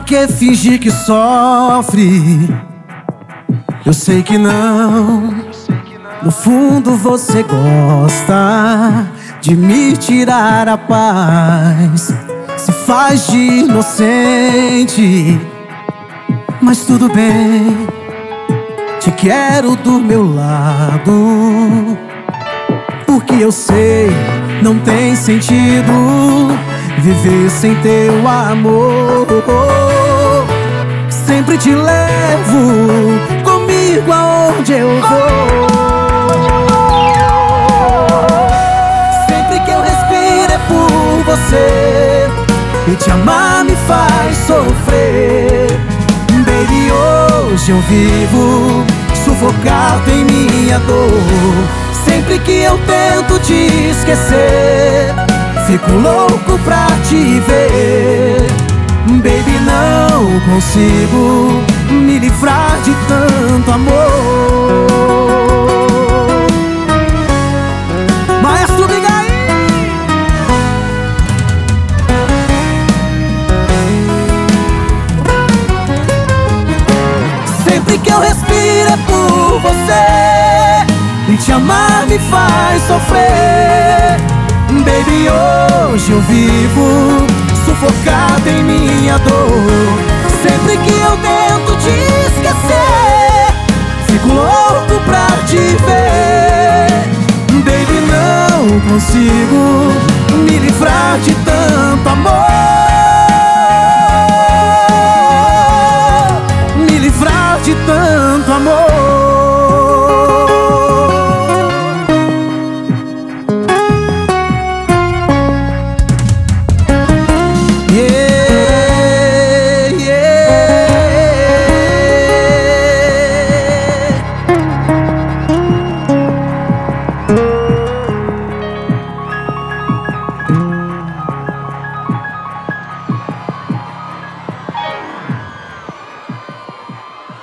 que fingir que sofre? Eu sei que não. No fundo você gosta de me tirar a paz, se faz de inocente. Mas tudo bem, te quero do meu lado, porque eu sei, não tem sentido viver sem teu amor. Sempre te levo comigo aonde eu vou. Sempre que eu respiro é por você, e te amar me faz sofrer. Baby, hoje eu vivo sufocado em minha dor. Sempre que eu tento te esquecer, fico louco pra te ver. Baby, não consigo me livrar de tanto amor. Maestro, liga aí! Sempre que eu respiro é por você, e te amar me faz sofrer. Baby, hoje eu vivo sufocado em minha dor. Sempre que eu tento te esquecer, fico louco pra te ver. Baby, não consigo me livrar de tanto amor.